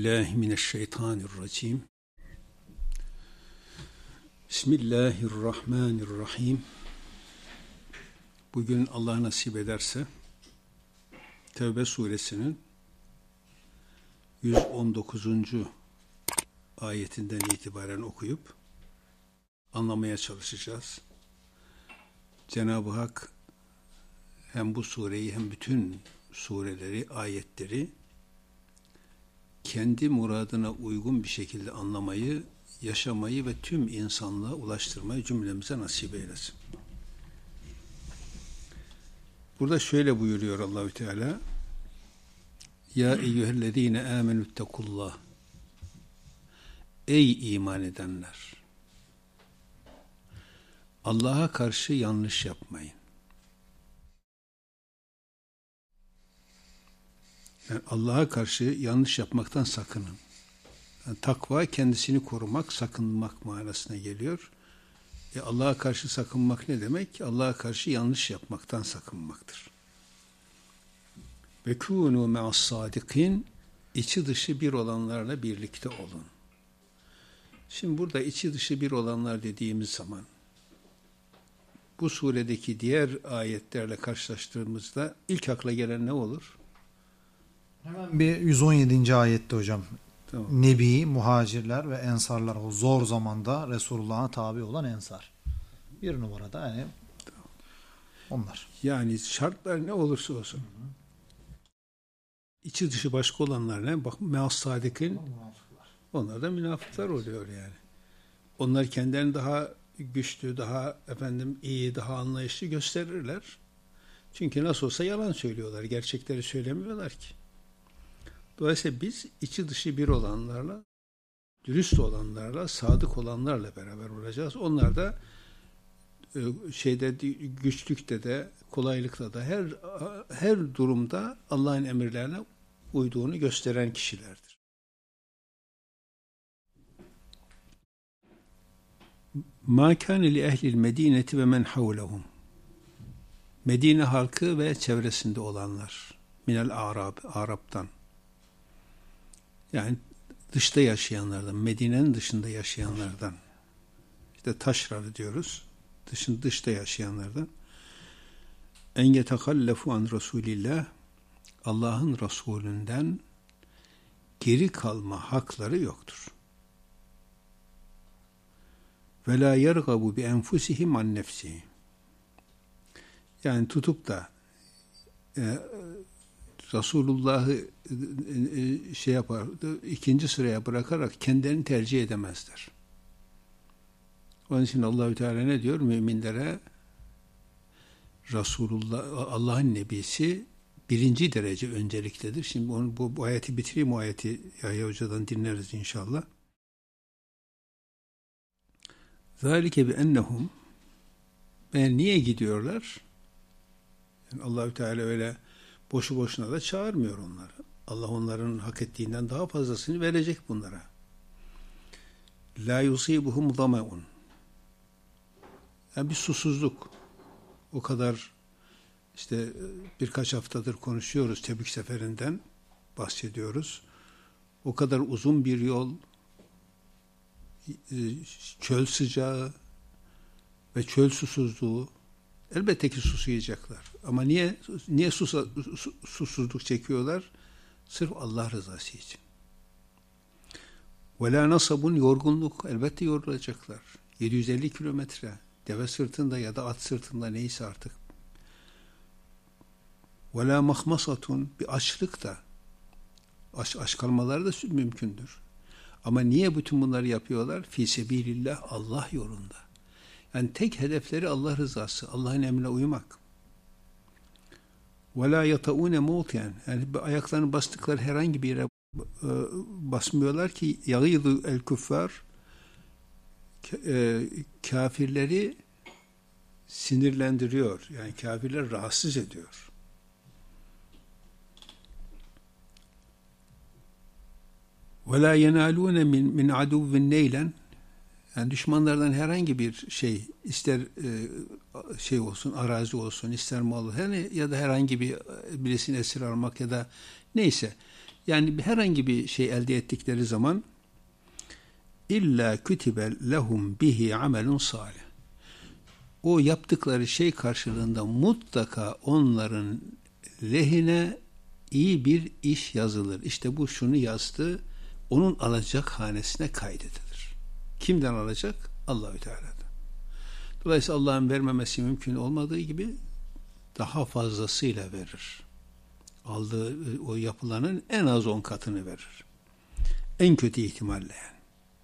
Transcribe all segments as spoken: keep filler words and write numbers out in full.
billahi mineşşeytanirracim. Bismillahirrahmanirrahim. Bugün Allah nasip ederse Tevbe suresinin yüz on dokuzuncu ayetinden itibaren okuyup anlamaya çalışacağız. Cenab-ı Hak hem bu sureyi hem bütün sureleri, ayetleri kendi muradına uygun bir şekilde anlamayı, yaşamayı ve tüm insanlığa ulaştırmayı cümlemize nasip eylesin. Burada şöyle buyuruyor Allahü Teala: Ya eyyühellezine amenüttekullah. Ey iman edenler! Allah'a karşı yanlış yapmayın. Yani Allah'a karşı yanlış yapmaktan sakının. Yani takva kendisini korumak, sakınmak manasına geliyor. E Allah'a karşı sakınmak ne demek? Allah'a karşı yanlış yapmaktan sakınmaktır. Ve kûnû me'as-sâdikin, içi dışı bir olanlarla birlikte olun. Şimdi burada içi dışı bir olanlar dediğimiz zaman bu suredeki diğer ayetlerle karşılaştırdığımızda ilk akla gelen ne olur? Hemen bir yüz on yedinci ayette hocam. Tamam. Nebi, muhacirler ve ensarlar, o zor zamanda Resulullah'a tabi olan ensar. Bir numarada yani tamam. Onlar. Yani şartlar ne olursa olsun. Hı hı. İçi dışı başka olanlar ne? Bak, me'as-sâdikin, onlar da münafıklar oluyor yani. Onlar kendilerini daha güçlü, daha efendim iyi, daha anlayışlı gösterirler. Çünkü nasıl olsa yalan söylüyorlar. Gerçekleri söylemiyorlar ki. Dolayısıyla biz içi dışı bir olanlarla, dürüst olanlarla, sadık olanlarla beraber olacağız. Onlar da şeyde, güçlükte de, kolaylıkta da, her her durumda Allah'ın emirlerine uyduğunu gösteren kişilerdir. مَا كَانَ لِأَهْلِ الْمَد۪ينَةِ وَمَنْ حَوْلَهُمْ Medine halkı ve çevresinde olanlar. Minel Arab, Arap'tan. Yani dışta yaşayanlardan, Medine'nin dışında yaşayanlardan. İşte taşralı diyoruz. Dışın, dışta yaşayanlardan. En yetekallafu an Resulillah, Allah'ın Resulünden geri kalma hakları yoktur. Ve la yergabu bi enfusihim an nefsihi. Yani tutup da e, Resulullah'ı e, şey yapar, ikinci sıraya bırakarak kendilerini tercih edemezler. Onun için Allahü Teala ne diyor? Müminlere Resulullah, Allah'ın Nebisi birinci derece önceliktedir. Şimdi onu, bu, bu ayeti bitireyim, o ayeti Yahya Hoca'dan dinleriz inşallah. Zalike bi ennehum, ben niye gidiyorlar? Yani Allahü Teala öyle boşu boşuna da çağırmıyor onları. Allah onların hak ettiğinden daha fazlasını verecek bunlara. La yusibuhum zameun. Yani bir susuzluk. O kadar işte birkaç haftadır konuşuyoruz, Tebük seferinden bahsediyoruz. O kadar uzun bir yol, çöl sıcağı ve çöl susuzluğu, elbette ki susayacaklar. Ama niye niye susa, susuzluk çekiyorlar? Sırf Allah rızası için. Ve la nasabun, yorgunluk, elbette yorulacaklar. yedi yüz elli kilometre deve sırtında ya da at sırtında neyse artık. Ve la mahmasatun, bir açlık da, aç, aç kalmaları da mümkündür. Ama niye bütün bunları yapıyorlar? Fî sebilillah, Allah yolunda. Yani tek hedefleri Allah rızası, Allah'ın emrine uymak. وَلَا يَطَعُونَ مَوْتِيًا, yani ayaklarını bastıkları herhangi bir yere basmıyorlar ki يَغِيظُ el-küffar, kafirleri sinirlendiriyor. Yani kafirler rahatsız ediyor. وَلَا يَنَالُونَ مِنْ مِنْ عَدُوٍ نَيْلًا, yani düşmanlardan herhangi bir şey, ister e, şey olsun, arazi olsun, ister mal olsun, yani ya da herhangi bir birisini esir almak ya da neyse, Yani herhangi bir şey elde ettikleri zaman illa kütibe lehum bihi amelun salih. O yaptıkları şey karşılığında mutlaka onların lehine iyi bir iş yazılır. İşte bu şunu yazdı, onun alacak hanesine kaydedilir. Kimden alacak? Allahü Teala'dan. Dolayısıyla Allah'ın vermemesi mümkün olmadığı gibi daha fazlasıyla verir. Aldığı o yapılanın en az on katını verir. En kötü ihtimalle yani.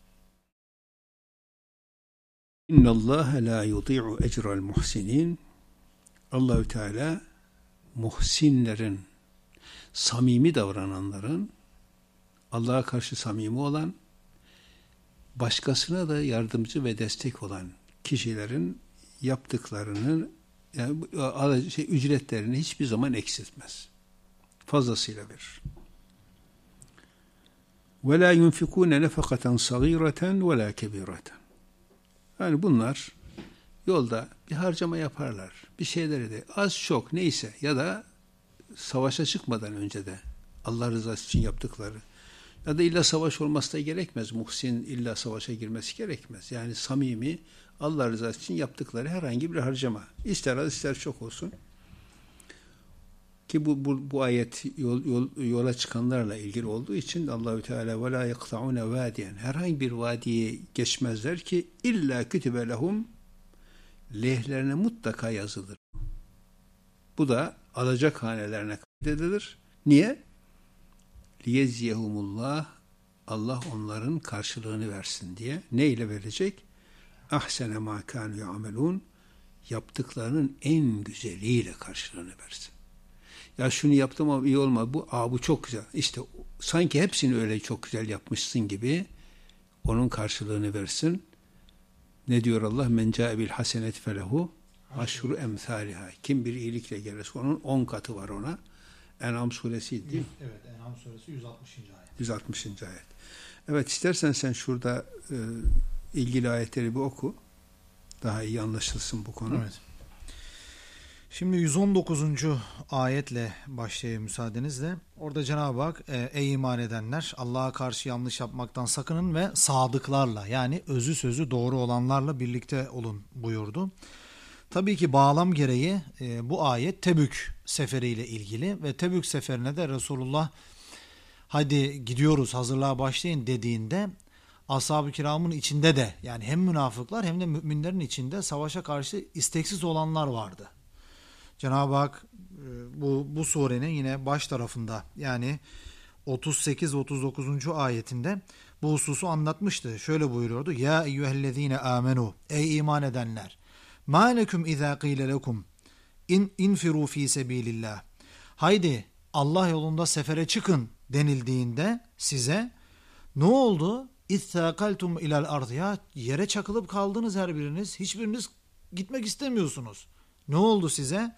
İnna Allah la yuti'u ecra'l muhsinin. Allahü Teala muhsinlerin, samimi davrananların, Allah'a karşı samimi olan, başkasına da yardımcı ve destek olan kişilerin yaptıklarını, yani şey, ücretlerini hiçbir zaman eksiltmez. Fazlasıyla verir. وَلَا يُنْفِقُونَ نَفَقَةً صَغِيرَةً وَلَا كَبِيرَةً. Yani bunlar yolda bir harcama yaparlar. Bir şeyleri de az çok neyse ya da savaşa çıkmadan önce de Allah rızası için yaptıkları ya da illa savaş olması da gerekmez. Muhsin illa savaşa girmesi gerekmez. Yani samimi Allah rızası için yaptıkları herhangi bir harcama. İster az ister çok olsun. Ki bu, bu, bu ayet yol, yol, yola çıkanlarla ilgili olduğu için Allahü Teala ve la yaqta'une vadiyen, herhangi bir vadiye geçmezler ki illa kütübe lehum, lehlerine mutlaka yazılır. Bu da alacak hanelerine kaydedilir. Niye? Liyeziyehumullah, Allah onların karşılığını versin diye. Ne ile verecek? Ahsene ma kanu ya'melun, yaptıklarının en güzeliyle karşılığını versin. Ya şunu yaptım ama iyi olmadı. Bu, aa, bu çok güzel. İşte sanki hepsini öyle çok güzel yapmışsın gibi onun karşılığını versin. Ne diyor Allah? Men câe bil hasenet felehu aşru emthâliha. Kim bir iyilikle gelirse onun on katı var ona. En'am suresi değil mi? Evet, En'am suresi yüz altmışıncı ayet. yüz altmışıncı ayet. Evet, istersen sen şurada e, ilgili ayetleri bir oku. Daha iyi anlaşılsın bu konu. Evet. Şimdi yüz on dokuzuncu ayetle başlayayım müsaadenizle. Orada Cenab-ı Hak e, ey iman edenler, Allah'a karşı yanlış yapmaktan sakının ve sadıklarla, yani özü sözü doğru olanlarla birlikte olun buyurdu. Tabii ki bağlam gereği e, bu ayet Tebük seferiyle ilgili ve Tebük seferine de Resulullah hadi gidiyoruz hazırlığa başlayın dediğinde ashab-ı kiramın içinde de, yani hem münafıklar hem de müminlerin içinde savaşa karşı isteksiz olanlar vardı. Cenab-ı Hak bu, bu surenin yine baş tarafında, yani otuz sekiz otuz dokuzuncu ayetinde bu hususu anlatmıştı. Şöyle buyuruyordu. Ya eyyühellezine amenu, ey iman edenler, ma lekum izâ qîle lekum in infiru fî sebîlillah. Haydi Allah yolunda sefere çıkın denildiğinde size ne oldu? İthâkaltum ilal ardı, ya yere çakılıp kaldınız her biriniz. Hiçbiriniz gitmek istemiyorsunuz. Ne oldu size?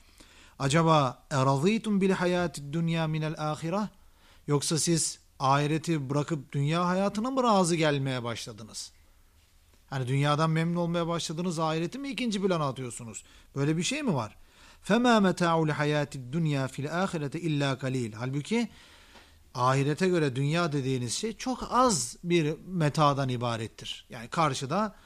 Acaba erazîtum bil hayâtid dünya minel âhireh? Yoksa siz ahireti bırakıp dünya hayatına mı razı gelmeye başladınız? Hani dünyadan memnun olmaya başladınız, ahireti mi ikinci plana atıyorsunuz? Böyle bir şey mi var? فَمَا مَتَاعُ لِحَيَاتِ الدُّنْيَا فِي الْآخِرَةِ اِلَّا قَلِيلٌ. Halbuki ahirete göre dünya dediğiniz şey çok az bir metadan ibarettir. Yani karşıda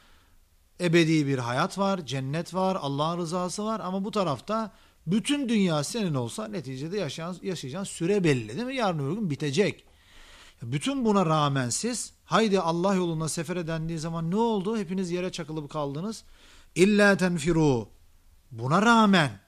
ebedi bir hayat var, cennet var, Allah'ın rızası var ama bu tarafta bütün dünya senin olsa neticede yaşayan, yaşayacağın süre belli değil mi? Yarın öbür gün bitecek. Bütün buna rağmen siz haydi Allah yoluna sefere dendiği zaman ne oldu? Hepiniz yere çakılıp kaldınız. İlla tenfiru. Buna rağmen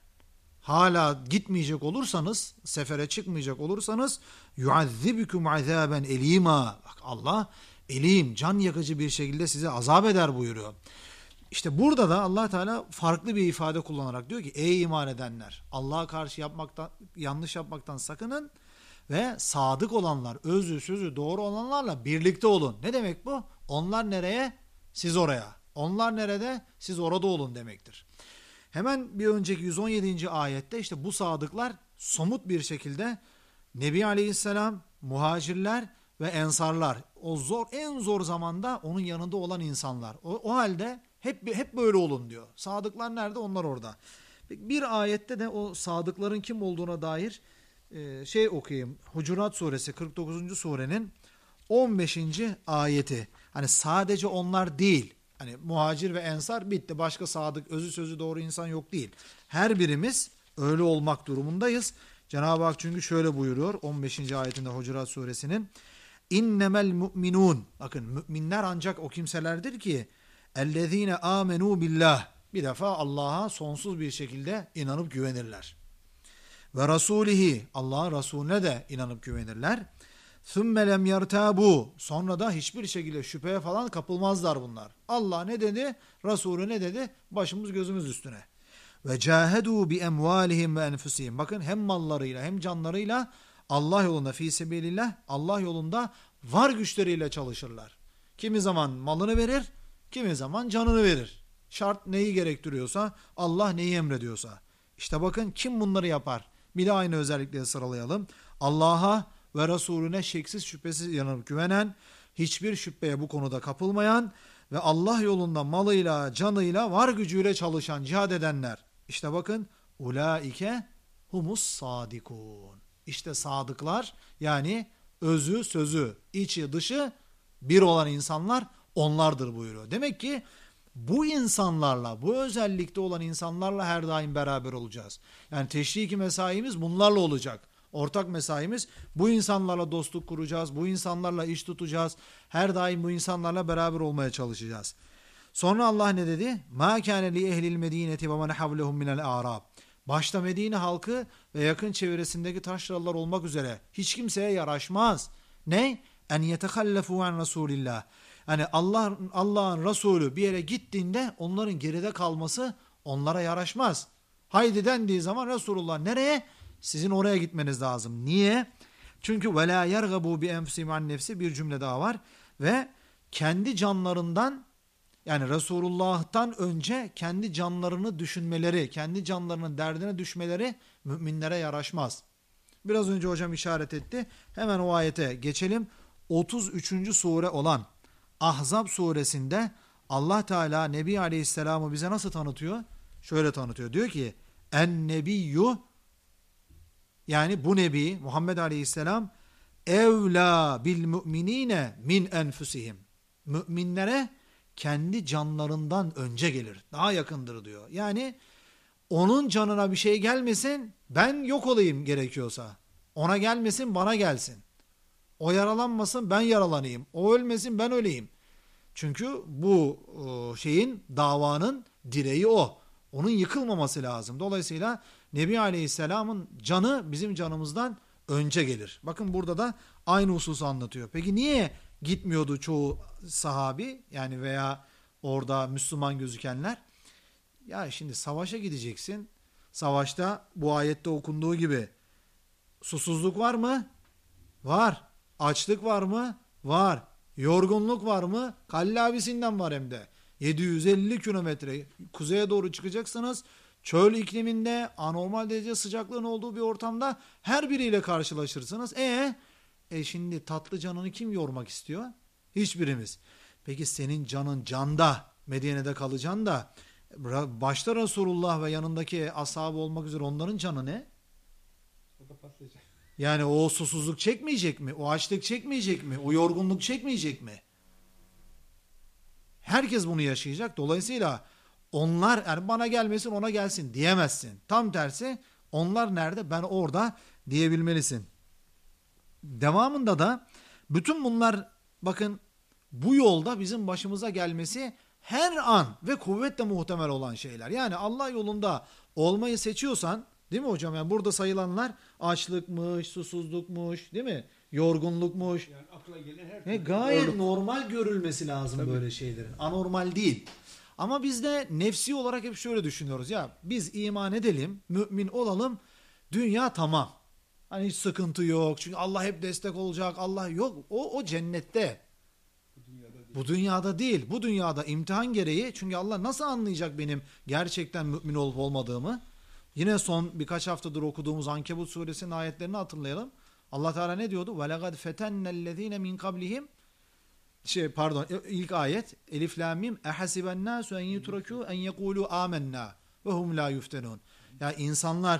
hala gitmeyecek olursanız, sefere çıkmayacak olursanız yuazzibukum azaben elima. Bak Allah elim, can yakıcı bir şekilde size azap eder buyuruyor. İşte burada da Allah Teala farklı bir ifade kullanarak diyor ki ey iman edenler, Allah'a karşı yapmaktan, yanlış yapmaktan sakının ve sadık olanlar, özü sözü doğru olanlarla birlikte olun. Ne demek bu? Onlar nereye? Siz oraya. Onlar nerede? Siz orada olun demektir. Hemen bir önceki yüz on yedinci ayette işte bu sadıklar somut bir şekilde Nebi Aleyhisselam, muhacirler ve ensarlar, o zor, en zor zamanda onun yanında olan insanlar. O, o halde hep hep böyle olun diyor. Sadıklar nerede? Onlar orada. Bir ayette de o sadıkların kim olduğuna dair e, şey okuyayım. Hucurat suresi kırk dokuzuncu surenin on beşinci ayeti. Hani sadece onlar değil. Hani muhacir ve ensar bitti. Başka sadık, özü sözü doğru insan yok değil. Her birimiz öyle olmak durumundayız. Cenab-ı Hak çünkü şöyle buyuruyor on beşinci ayetinde Hucurat suresinin. İnnemel mu'minun. Bakın müminler ancak o kimselerdir ki ellezine amenu billah. Bir defa Allah'a sonsuz bir şekilde inanıp güvenirler. Ve rasulihi. Allah'ın Resulüne de inanıp güvenirler. Sümme lem yertabu. Sonra da hiçbir şekilde şüpheye falan kapılmazlar bunlar. Allah ne dedi? Resulü ne dedi? Başımız gözümüz üstüne. Ve cahedu bi emvalihim ve enfusihim. Bakın hem mallarıyla hem canlarıyla Allah yolunda fi sebilillah, Allah yolunda var güçleriyle çalışırlar. Kimi zaman malını verir, kimi zaman canını verir. Şart neyi gerektiriyorsa, Allah neyi emrediyorsa. İşte bakın kim bunları yapar? Bir de aynı özellikleri sıralayalım. Allah'a ve Resulüne şeksiz şüphesiz yanıp güvenen, hiçbir şüpheye bu konuda kapılmayan ve Allah yolunda malıyla, canıyla, var gücüyle çalışan, cihad edenler. İşte bakın, ulaike humus sadikun. İşte sadıklar, yani özü, sözü, içi, dışı bir olan insanlar onlardır buyuruyor. Demek ki bu insanlarla, bu özellikte olan insanlarla her daim beraber olacağız. Yani teşriki mesaimiz bunlarla olacak. Ortak mesaimiz bu insanlarla dostluk kuracağız, bu insanlarla iş tutacağız. Her daim bu insanlarla beraber olmaya çalışacağız. Sonra Allah ne dedi? مَا كَانَ لِيَهْلِ الْمَد۪ينَةِ وَمَنْ حَوْلَهُمْ مِنَ الْاَعْرَابِ. Başta Medine halkı ve yakın çevresindeki taşralılar olmak üzere hiç kimseye yaraşmaz. Ne? En yetehallefu an Resulillah. Yani Allah Allah'ın Resulü bir yere gittiğinde onların geride kalması onlara yaraşmaz. Haydi dendiği zaman Resulullah nereye? Sizin oraya gitmeniz lazım. Niye? Çünkü ve la yergabu bi enfusihim an nefsi bir cümle daha var ve kendi canlarından, yani Resulullah'tan önce kendi canlarını düşünmeleri, kendi canlarının derdine düşmeleri müminlere yaraşmaz. Biraz önce hocam işaret etti. Hemen o ayete geçelim. otuz üçüncü sure olan Ahzab suresinde Allah Teala Nebi Aleyhisselam'ı bize nasıl tanıtıyor? Şöyle tanıtıyor. Diyor ki en nebiyyü, yani bu Nebi Muhammed Aleyhisselam evla bil müminine min enfusihim. Müminlere kendi canlarından önce gelir. Daha yakındır diyor. Yani onun canına bir şey gelmesin, ben yok olayım gerekiyorsa. Ona gelmesin, bana gelsin. O yaralanmasın, ben yaralanayım. O ölmesin, ben öleyim. Çünkü bu şeyin, davanın direği o. Onun yıkılmaması lazım. Dolayısıyla Nebi Aleyhisselam'ın canı bizim canımızdan önce gelir. Bakın burada da aynı hususu anlatıyor. Peki niye gitmiyordu çoğu sahabi, yani veya orada Müslüman gözükenler? Ya şimdi savaşa gideceksin. Savaşta bu ayette okunduğu gibi susuzluk var mı? Var. Açlık var mı? Var. Yorgunluk var mı? Kallabisinden var hem de. yedi yüz elli kilometre kuzeye doğru çıkacaksınız. Çöl ikliminde anormal derece sıcaklığın olduğu bir ortamda her biriyle karşılaşırsınız. E, e şimdi tatlı canını kim yormak istiyor? Hiçbirimiz. Peki senin canın canda, Medine'de kalacaksın da başta Resulullah ve yanındaki ashabı olmak üzere onların canı ne? O da patlayacak. Yani o susuzluk çekmeyecek mi? O açlık çekmeyecek mi? O yorgunluk çekmeyecek mi? Herkes bunu yaşayacak. Dolayısıyla onlar, yani bana gelmesin ona gelsin diyemezsin. Tam tersi, onlar nerede ben orada diyebilmelisin. Devamında da bütün bunlar, bakın bu yolda bizim başımıza gelmesi her an ve kuvvetle muhtemel olan şeyler. Yani Allah yolunda olmayı seçiyorsan, değil mi hocam? Yani burada sayılanlar açlıkmış, susuzlukmuş, değil mi? Yorgunlukmuş. Yani akla gelen her e, gayet Doğru. normal görülmesi lazım. Tabii. Böyle şeylerin. Anormal değil. Ama biz de nefsi olarak hep şöyle düşünüyoruz. Ya biz iman edelim, mümin olalım, dünya tamam. Hani hiç sıkıntı yok. Çünkü Allah hep destek olacak. Allah yok. O o cennette. Bu dünyada değil. Bu dünyada değil. Bu dünyada imtihan gereği. Çünkü Allah nasıl anlayacak benim gerçekten mümin olup olmadığımı? Yine son birkaç haftadır okuduğumuz Ankebut suresinin ayetlerini hatırlayalım. Allah Teala ne diyordu? وَلَقَدْ فَتَنَّ الَّذ۪ينَ مِنْ قَبْلِهِمْ Şey pardon ilk ayet Elif Lam Mim ehasiben nasu en yutraku en yekulu amennâ ve hum la yuftenun. Ya insanlar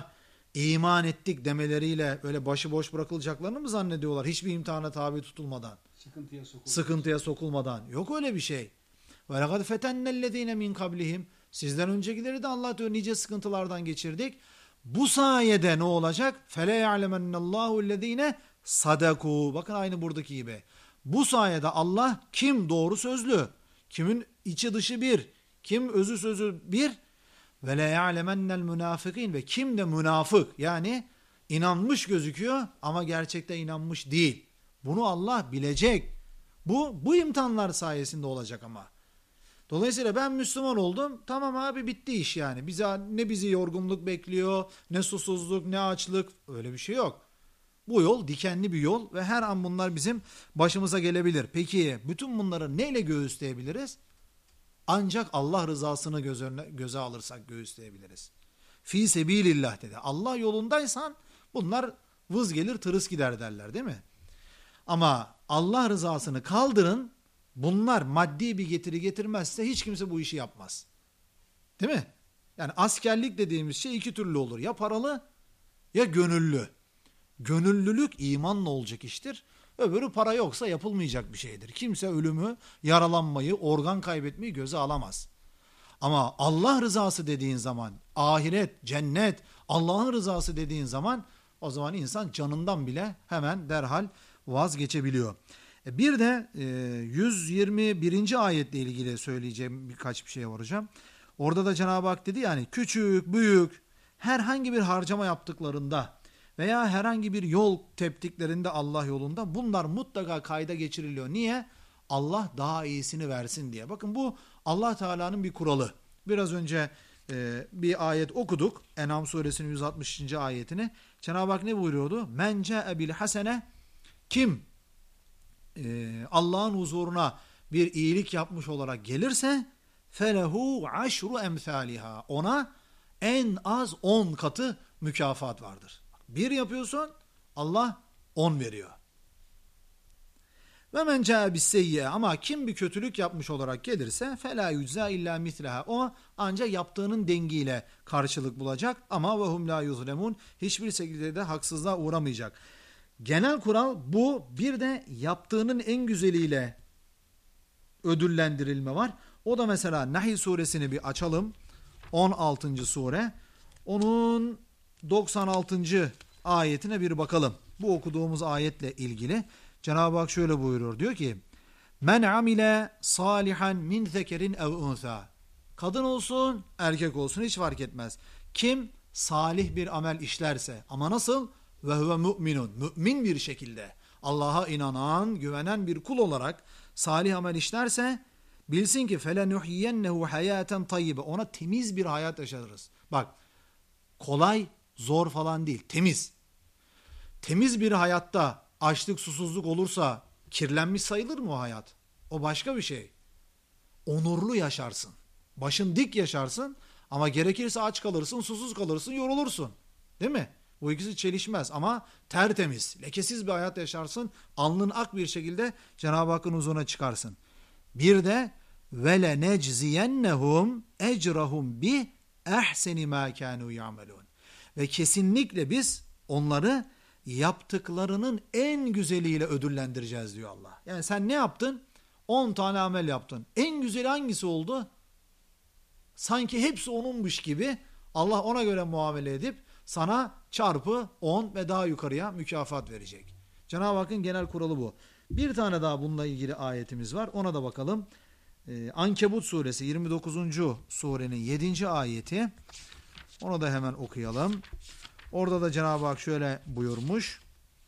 iman ettik demeleriyle öyle başıboş bırakılacaklarını mı zannediyorlar? Hiçbir imtihana tabi tutulmadan, Sıkıntıya sokulmadan. sıkıntıya sokulmadan. Yok öyle bir şey. وَلَقَدْ فَتَنَّ الَّذ۪ينَ مِنْ قَبْلِهِمْ Sizden öncekileri de Allah diyor nice sıkıntılardan geçirdik. Bu sayede ne olacak? فَلَا يَعْلَمَنَّ اللّٰهُ الَّذ۪ينَ صَدَقُوا Bakın aynı buradaki gibi. Bu sayede Allah kim doğru sözlü, kimin içi dışı bir, kim özü sözü bir ve la ya'lemennel münafikin ve kim de münafık yani inanmış gözüküyor ama gerçekte inanmış değil. Bunu Allah bilecek. Bu bu imtihanlar sayesinde olacak ama. Dolayısıyla ben Müslüman oldum. Tamam abi bitti iş yani. Bize ne bizi yorgunluk bekliyor, ne susuzluk, ne açlık öyle bir şey yok. Bu yol dikenli bir yol ve her an bunlar bizim başımıza gelebilir. Peki bütün bunları neyle göğüsleyebiliriz? Ancak Allah rızasını göz önüne, göze alırsak göğüsleyebiliriz. Fi sebilillah dedi. Allah yolundaysan bunlar vız gelir tırıs gider derler değil mi? Ama Allah rızasını kaldırın, bunlar maddi bir getiri getirmezse hiç kimse bu işi yapmaz. Değil mi? Yani askerlik dediğimiz şey iki türlü olur. Ya paralı ya gönüllü. Gönüllülük imanla olacak iştir. Öbürü para yoksa yapılmayacak bir şeydir. Kimse ölümü, yaralanmayı, organ kaybetmeyi göze alamaz. Ama Allah rızası dediğin zaman, ahiret, cennet, Allah'ın rızası dediğin zaman o zaman insan canından bile hemen derhal vazgeçebiliyor. Bir de yüz yirmi birinci ayetle ilgili söyleyeceğim birkaç bir şey var hocam. Orada da Cenab-ı Hak dedi yani küçük, büyük herhangi bir harcama yaptıklarında veya herhangi bir yol teptiklerinde Allah yolunda bunlar mutlaka kayda geçiriliyor. Niye? Allah daha iyisini versin diye. Bakın bu Allah Teala'nın bir kuralı. Biraz önce e, bir ayet okuduk. En'am suresinin yüz altmışıncı ayetini. Cenab-ı Hak ne buyuruyordu? Men ca'e bil hasene kim e, Allah'ın huzuruna bir iyilik yapmış olarak gelirse felehu aşru emthaliha ona en az on katı mükafat vardır. Bir yapıyorsun Allah on veriyor. Ve men ca'e bis seyyiye ama kim bir kötülük yapmış olarak gelirse fela yücza illa mitleha o ancak yaptığının dengiyle karşılık bulacak ama ve hum la yuzlemun hiçbir şekilde de haksızlığa uğramayacak. Genel kural bu. Bir de yaptığının en güzeliyle ödüllendirilme var. O da mesela Nahl suresini bir açalım. on altıncı sure. Onun doksan altıncı ayetine bir bakalım. Bu okuduğumuz ayetle ilgili Cenab-ı Hak şöyle buyuruyor. Diyor ki men amile salihan min zekerin ev unsa kadın olsun erkek olsun hiç fark etmez. Kim salih bir amel işlerse ama nasıl? Ve huve mu'minun mümin bir şekilde Allah'a inanan güvenen bir kul olarak salih amel işlerse bilsin ki felenuhyiyennehu hayaten tayyibe ona temiz bir hayat yaşarız. Bak kolay zor falan değil temiz. Temiz bir hayatta açlık susuzluk olursa kirlenmiş sayılır mı o hayat? O başka bir şey. Onurlu yaşarsın. Başın dik yaşarsın ama gerekirse aç kalırsın, susuz kalırsın, yorulursun. Değil mi? Bu ikisi çelişmez ama tertemiz, lekesiz bir hayat yaşarsın. Alnın ak bir şekilde Cenab-ı Hakk'ın huzuruna çıkarsın. Bir de vele necziyennehum ecrahum bi ehseni ma kanu ya'melun. Ve kesinlikle biz onları yaptıklarının en güzeliyle ödüllendireceğiz diyor Allah. Yani sen ne yaptın? on tane amel yaptın. En güzeli hangisi oldu? Sanki hepsi onunmuş gibi Allah ona göre muamele edip sana çarpı on ve daha yukarıya mükafat verecek. Cenab-ı Hakk'ın genel kuralı bu. Bir tane daha bununla ilgili ayetimiz var. Ona da bakalım. Ee, Ankebut suresi yirmi dokuzuncu surenin yedinci ayeti. Onu da hemen okuyalım. Orada da Cenab-ı Hak şöyle buyurmuş.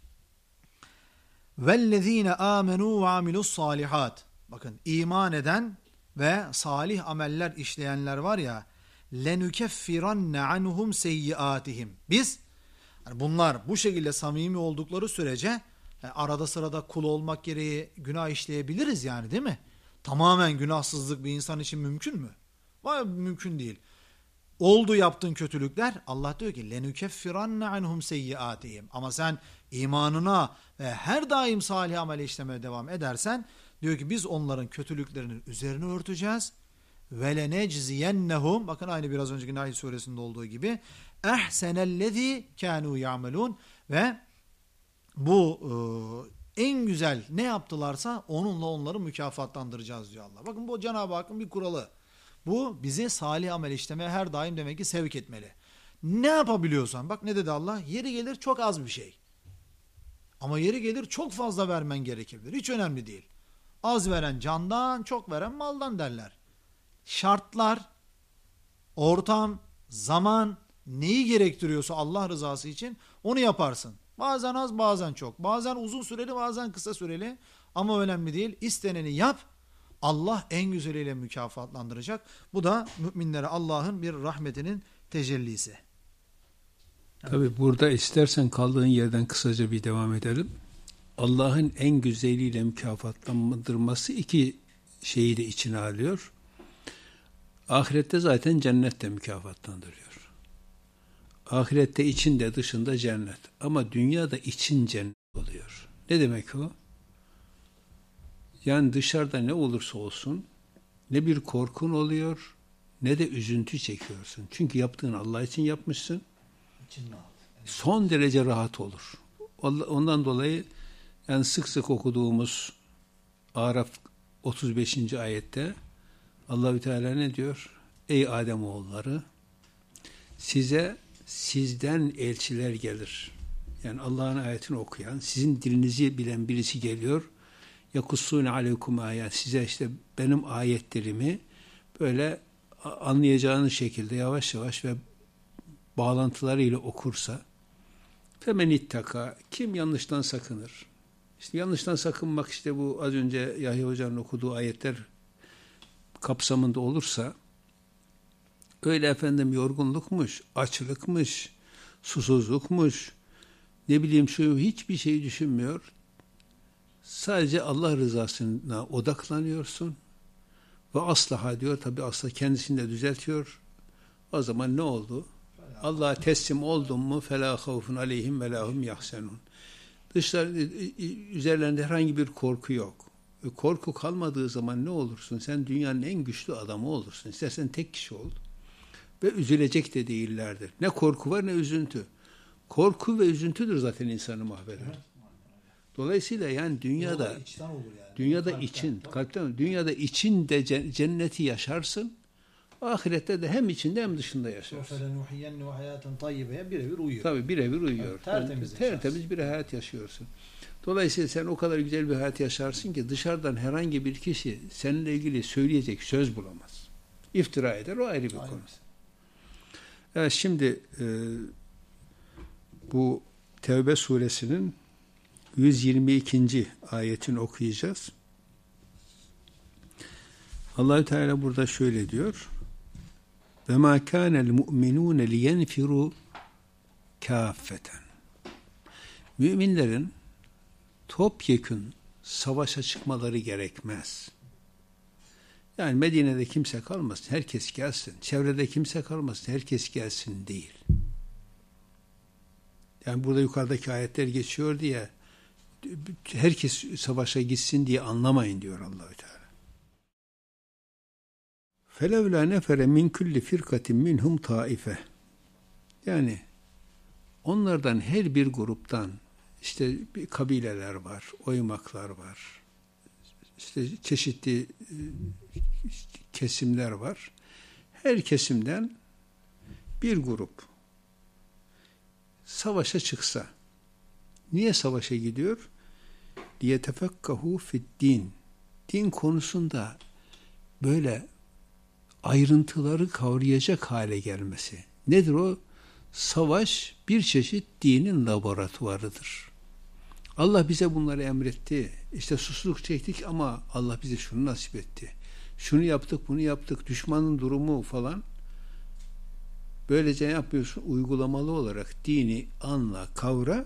وَالَّذ۪ينَ آمَنُوا وَعَمِلُوا الصَّالِحَاتِ Bakın iman eden ve salih ameller işleyenler var ya لَنُكَفِّرَنَّ عَنْهُمْ سَيِّئَاتِهِمْ Biz yani bunlar bu şekilde samimi oldukları sürece yani arada sırada kul olmak gereği günah işleyebiliriz yani değil mi? Tamamen günahsızlık bir insan için mümkün mü? Var mümkün değil. Oldu yaptığın kötülükler Allah diyor ki lenukeffiranne anhum seyyiatihim ama sen imanına ve her daim salih amel işlemeye devam edersen diyor ki biz onların kötülüklerinin üzerini örteceğiz ve lenecziyennehum, bakın aynı biraz önceki Nahl suresinde olduğu gibi, ehsenellezî kânû ya'melûn, ve bu e, en güzel ne yaptılarsa onunla onları mükafatlandıracağız diyor Allah. Bakın bu Cenab-ı Hakk'ın bir kuralı. Bu bizi salih amel işlemeye her daim demek ki sevk etmeli. Ne yapabiliyorsan, bak ne dedi Allah? Yeri gelir çok az bir şey. Ama yeri gelir çok fazla vermen gerekebilir. Hiç önemli değil. Az veren candan, çok veren maldan derler. Şartlar, ortam, zaman neyi gerektiriyorsa Allah rızası için onu yaparsın. Bazen az, bazen çok. Bazen uzun süreli, bazen kısa süreli. Ama önemli değil. İsteneni yap. Allah en güzeliyle mükafatlandıracak. Bu da müminlere Allah'ın bir rahmetinin tecellisi. Tabi burada istersen kaldığın yerden kısaca bir devam edelim. Allah'ın en güzeliyle mükafatlandırması iki şeyi de içine alıyor. Ahirette zaten cennetle mükafatlandırıyor. Ahirette içinde dışında cennet. Ama dünyada için cennet oluyor. Ne demek o? Yani dışarıda ne olursa olsun ne bir korkun oluyor ne de üzüntü çekiyorsun. Çünkü yaptığın Allah için yapmışsın. Son derece rahat olur. Ondan dolayı yani sık sık okuduğumuz Araf otuz beşinci ayette Allahü Teala ne diyor? Ey Ademoğulları, size sizden elçiler gelir. Yani Allah'ın ayetini okuyan, sizin dilinizi bilen birisi geliyor. Yakussûne aleykum ayet. Size işte benim ayetlerimi böyle anlayacağınız şekilde yavaş yavaş ve bağlantılarıyla okursa, femen ittaka, kim yanlıştan sakınır? İşte yanlıştan sakınmak işte bu az önce Yahya Hoca'nın okuduğu ayetler kapsamında olursa, öyle efendim yorgunlukmuş, açlıkmış, susuzlukmuş, ne bileyim şu hiçbir şey düşünmüyor. Sadece Allah rızasına odaklanıyorsun ve aslaha diyor, tabi asla kendisini de düzeltiyor. O zaman ne oldu? Allah'a teslim oldun mu فَلَا خَوْفٌ عَلَيْهِمْ وَلَا هُمْ يَحْزَنُونَ. Dışlar, üzerlerinde herhangi bir korku yok. Korku kalmadığı zaman ne olursun? Sen dünyanın en güçlü adamı olursun. İstersen tek kişi ol. Ve üzülecek de değillerdir. Ne korku var ne üzüntü. Korku ve üzüntüdür zaten insanı mahveder. Evet. Dolayısıyla yani dünyada yani. dünyada kalpten, için, kalpten, dünyada içinde cenneti yaşarsın. Ahirette de hem içinde hem dışında yaşarsın. Birebir uyuyor. Tabii birebir uyuyor. Evet, tertemiz, yani, tertemiz bir hayat yaşıyorsun. Dolayısıyla sen o kadar güzel bir hayat yaşarsın ki dışarıdan herhangi bir kişi seninle ilgili söyleyecek söz bulamaz. İftira eder, o ayrı bir konu. Evet, şimdi e, bu Tevbe suresinin yüz yirmi ikinci ayetini okuyacağız. Allahü Teala burada şöyle diyor: "Ve ma kana'l mu'minun liyenfiru kâffeten." Müminlerin topyekün savaşa çıkmaları gerekmez. Yani Medine'de kimse kalmasın, herkes gelsin. Çevrede kimse kalmasın, herkes gelsin değil. Yani burada yukarıdaki ayetler geçiyor diye herkes savaşa gitsin diye anlamayın diyor Allahü Teala. Felevla nefere min kulli firkatin minhum taife. Yani onlardan her bir gruptan işte bir kabileler var, oymaklar var. İşte çeşitli kesimler var. Her kesimden bir grup savaşa çıksa, niye savaşa gidiyor? Liyetefekkahu fi'd-din. Din konusunda böyle ayrıntıları kavrayacak hale gelmesi. Nedir o? Savaş bir çeşit dinin laboratuvarıdır. Allah bize bunları emretti. İşte susuzluk çektik ama Allah bize şunu nasip etti. Şunu yaptık, bunu yaptık. Düşmanın durumu falan. Böylece yapıyorsun? Uygulamalı olarak dini anla, kavra.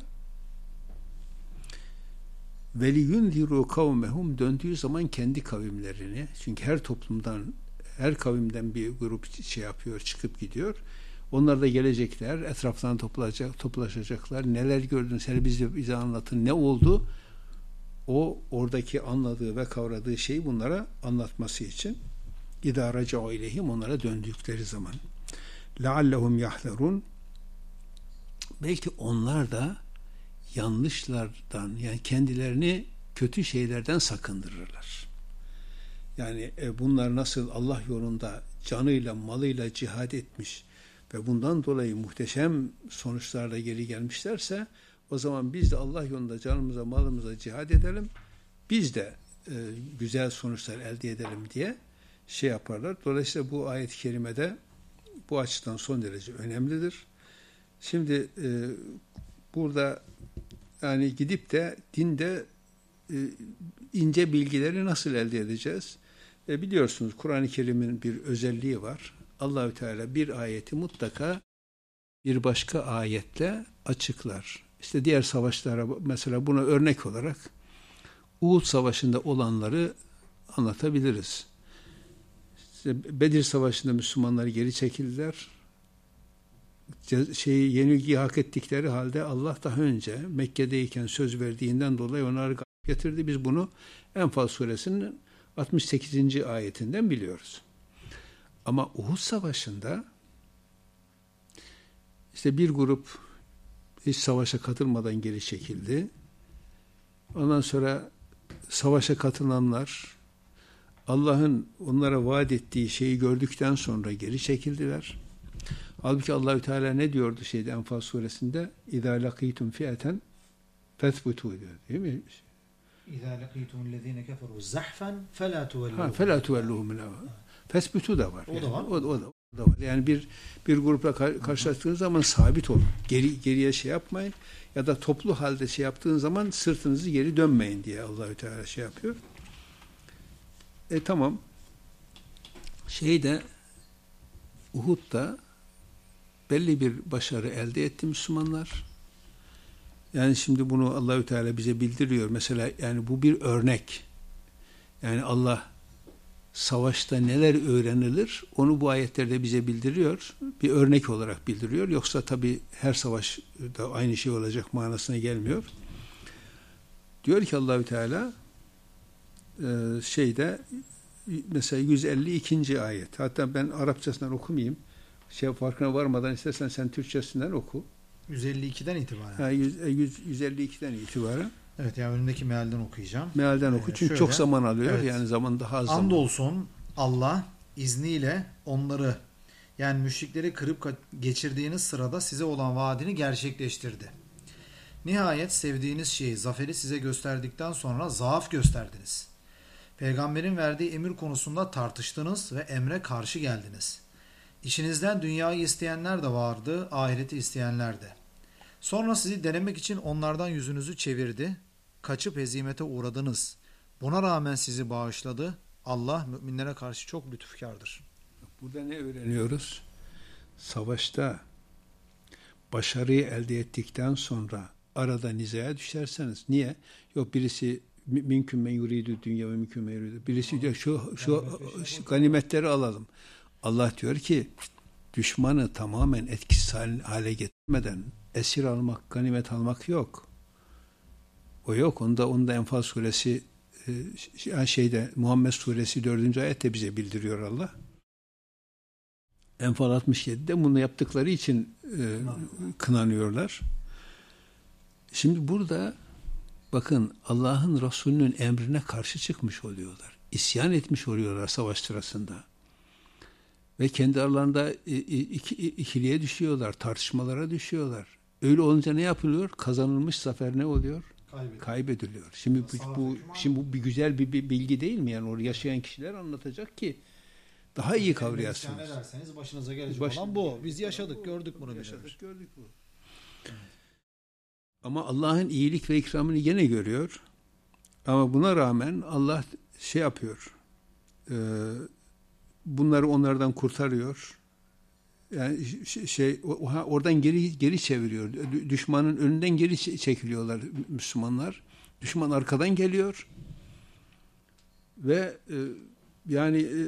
وَلِيُنْذِرُوا kavmehum, döndüğü zaman kendi kavimlerini, çünkü her toplumdan, her kavimden bir grup şey yapıyor, çıkıp gidiyor. Onlar da gelecekler, etraftan toplaşacak, toplaşacaklar. Neler gördün, sen bize, bize anlatın, ne oldu? O oradaki anladığı ve kavradığı şeyi bunlara anlatması için. İzâ raca'u ileyhim, onlara döndükleri zaman. Leallehum yahzerun, belki onlar da yanlışlardan, yani kendilerini kötü şeylerden sakındırırlar. Yani e, bunlar nasıl Allah yolunda canıyla malıyla cihad etmiş ve bundan dolayı muhteşem sonuçlarla geri gelmişlerse, o zaman biz de Allah yolunda canımıza malımıza cihad edelim, biz de e, güzel sonuçlar elde edelim diye şey yaparlar. Dolayısıyla bu ayet-i kerimede bu açıdan son derece önemlidir. Şimdi e, burada yani gidip de dinde e, ince bilgileri nasıl elde edeceğiz? E, biliyorsunuz Kur'an-ı Kerim'in bir özelliği var. Allahü Teala bir ayeti mutlaka bir başka ayetle açıklar. İşte diğer savaşlara mesela buna örnek olarak Uhud Savaşı'nda olanları anlatabiliriz. İşte Bedir Savaşı'nda Müslümanlar geri çekildiler. Şeyi, yenilgiyi hak ettikleri halde Allah daha önce Mekke'deyken söz verdiğinden dolayı onları getirdi. Biz bunu Enfal Suresinin altmış sekizinci ayetinden biliyoruz. Ama Uhud Savaşı'nda işte bir grup hiç savaşa katılmadan geri çekildi. Ondan sonra savaşa katılanlar Allah'ın onlara vaat ettiği şeyi gördükten sonra geri çekildiler. Halbuki Allahü Teala ne diyordu şeyde Enfal Suresinde? İzâ lakîtum fi'eten fethbutû diyor. Değil mi? İzâ lakîtumüllezîne keferû zahfen felâ tuvellûhum. Ha, felâ tuvellûhum. Fethbutû da var. O yani. da var. O, o, da, o da var. Yani bir bir grupla karşılaştığınız zaman sabit olun. Geri geriye şey yapmayın ya da toplu halde şey yaptığınız zaman sırtınızı geri dönmeyin diye Allahü Teala şey yapıyor. E tamam. Şeyde Uhud'da belli bir başarı elde etti Müslümanlar. Yani şimdi bunu Allahü Teala bize bildiriyor. Mesela yani bu bir örnek. Yani Allah savaşta neler öğrenilir onu bu ayetlerde bize bildiriyor. Bir örnek olarak bildiriyor. Yoksa tabii her savaş da aynı şey olacak manasına gelmiyor. Diyor ki Allahü Teala şeyde mesela yüz elli ikinci ayet. Hatta ben Arapçasından okumayayım. Şey farkına varmadan istersen sen Türkçesinden oku. yüz elli ikiden itibaren. Ha, yüz, yüz elli ikiden itibaren. Evet, yani önündeki mealden okuyacağım. Mealden oku. Ee, Çünkü şöyle, çok zaman alıyor. Evet. Yani zaman daha az zaman. Andolsun Allah izniyle onları, yani müşrikleri kırıp geçirdiğiniz sırada size olan vaadini gerçekleştirdi. Nihayet sevdiğiniz şeyi, zaferi size gösterdikten sonra zaaf gösterdiniz. Peygamberin verdiği emir konusunda tartıştınız ve emre karşı geldiniz. İçinizden dünyayı isteyenler de vardı, ahireti isteyenler de. Sonra sizi denemek için onlardan yüzünüzü çevirdi. Kaçıp hezimete uğradınız. Buna rağmen sizi bağışladı. Allah müminlere karşı çok lütufkardır. Burada ne öğreniyoruz? Savaşta başarıyı elde ettikten sonra arada nizaya düşerseniz. Niye? Yok birisi minküm men yuridu dünya ve minküm men yuridu. Birisi diyor şu, şu, şu ganimetleri alalım. Allah diyor ki düşmanı tamamen etkisiz hale getirmeden esir almak, ganimet almak yok. O yok. Onda onda Enfal suresi şeyde Muhammed suresi dördüncü ayette bize bildiriyor Allah. Enfal altmış yedide bunu yaptıkları için e, kınanıyorlar. Şimdi burada bakın Allah'ın Resulü'nün emrine karşı çıkmış oluyorlar. İsyan etmiş oluyorlar savaş sırasında. Ve kendi aralarında iki, ikiliye düşüyorlar, tartışmalara düşüyorlar. Öyle olunca ne yapılıyor? Kazanılmış zafer ne oluyor? Kaybediliyor. Kaybediliyor. Şimdi bu, bu şimdi bu bir güzel bir, bir bilgi değil mi? Yani orada yaşayan kişiler anlatacak ki daha iyi kavrayasınız. Ne ederseniz başınıza gelecek Baş, olan bu. Biz yaşadık, gördük bunu. Yaşadık, gördük bu. Evet. Ama Allah'ın iyilik ve ikramını gene görüyor. Ama buna rağmen Allah şey yapıyor. E, bunları onlardan kurtarıyor. Yani şey oradan geri geri çeviriyor. Düşmanın önünden geri çekiliyorlar Müslümanlar. Düşman arkadan geliyor. Ve e, yani e,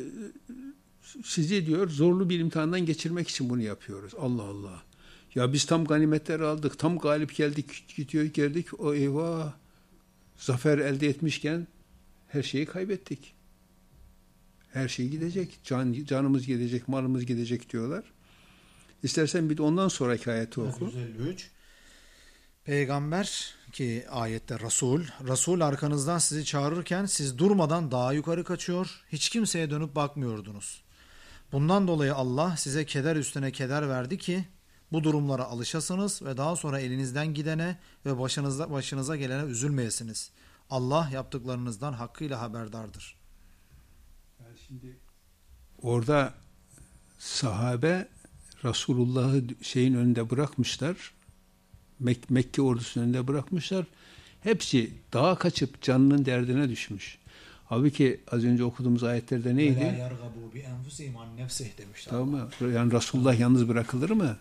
sizi diyor zorlu bir imtihandan geçirmek için bunu yapıyoruz. Allah Allah. Ya biz tam ganimetleri aldık. Tam galip geldik, gidiyor geldik. O eyvah. Zafer elde etmişken her şeyi kaybettik. Her şey gidecek. Can, canımız gidecek, malımız gidecek diyorlar. İstersen bir de ondan sonraki ayeti oku. yüz elli üç. Peygamber ki ayette Resul, Resul arkanızdan sizi çağırırken siz durmadan daha yukarı kaçıyor, hiç kimseye dönüp bakmıyordunuz. Bundan dolayı Allah size keder üstüne keder verdi ki bu durumlara alışasınız ve daha sonra elinizden gidene ve başınıza, başınıza gelene üzülmeyesiniz. Allah yaptıklarınızdan hakkıyla haberdardır. Yani şimdi orada sahabe Resulullah'ı şeyin önünde bırakmışlar. Mek Mekke ordusunun önünde bırakmışlar. Hepsi dağa kaçıp canının derdine düşmüş. Halbuki az önce okuduğumuz ayetlerde neydi? Tamam mı? Yani Resulullah yalnız bırakılır mı?